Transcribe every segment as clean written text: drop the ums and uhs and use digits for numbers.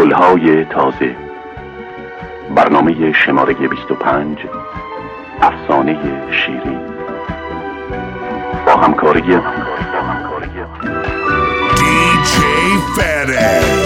گلهای تازه، برنامه شماره 25، افسانه شیرین، با همکاری دیجی فره.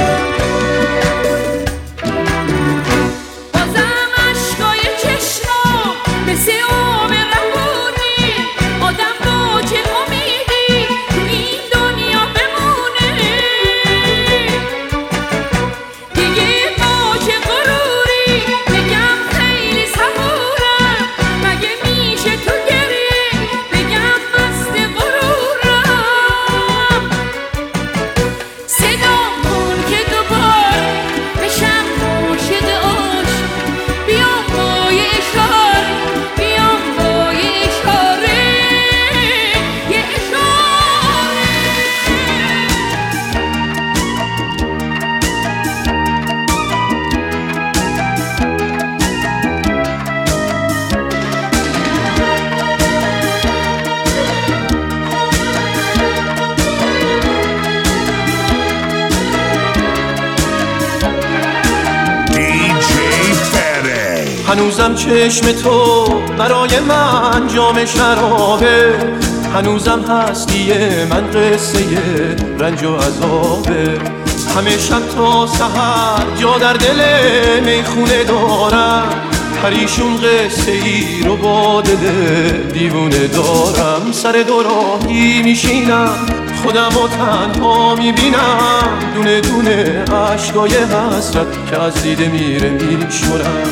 هنوزم چشم تو برای من جام شرابه، هنوزم هستی من قصه رنج و عذابه. همه شب تا سحر جا در دل میخونه دارم، پریشون قصه ای رو با دل دیوونه دارم. سر دوراهی میشینم خودم و تنها میبینم، دونه دونه عشقای حسرت که از دیده میره میشورم.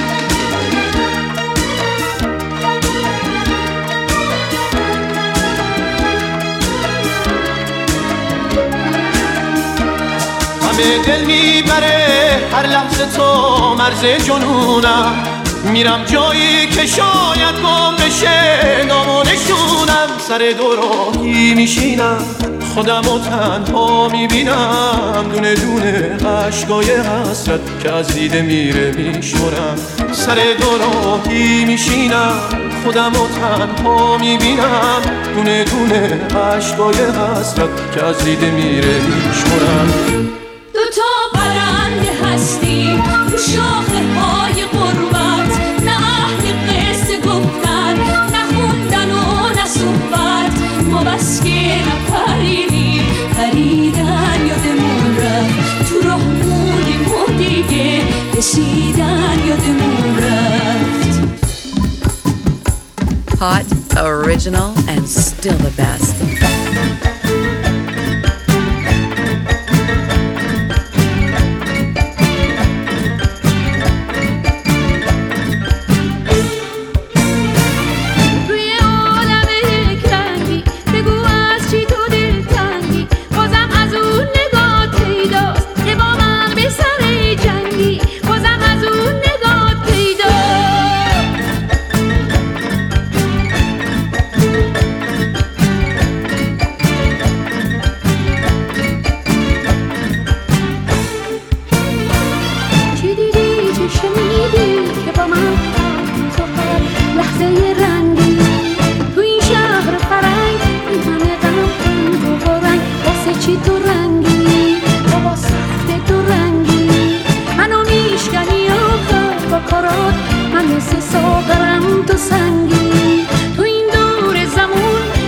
همه دل میبره هر لحظه تو مرز جنونم، میرم جایی که شاید گم بشه نام و نشونم. سر دوراهی میشینم خودم و تنها میبینم، دونه دونه عشقای حسرت که از دیده میره میشورم. سر دوراهی میشینم خودم و تنها میبینم، دونه دونه عشقای حسرت که از دیده میره میشورم. دوتا پرنده هستیم رو شاخه های غربت، نه اهل قصه گفتن نه خوندن و نه صحبت. ما بس که نپریدیم پریدن یادمون رفت، تو راه بودیم و دیگه رسیدن یادمون رفت. Hot, original, and still the best.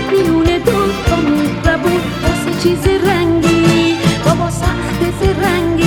چیز رنگی بابا سخت رنگی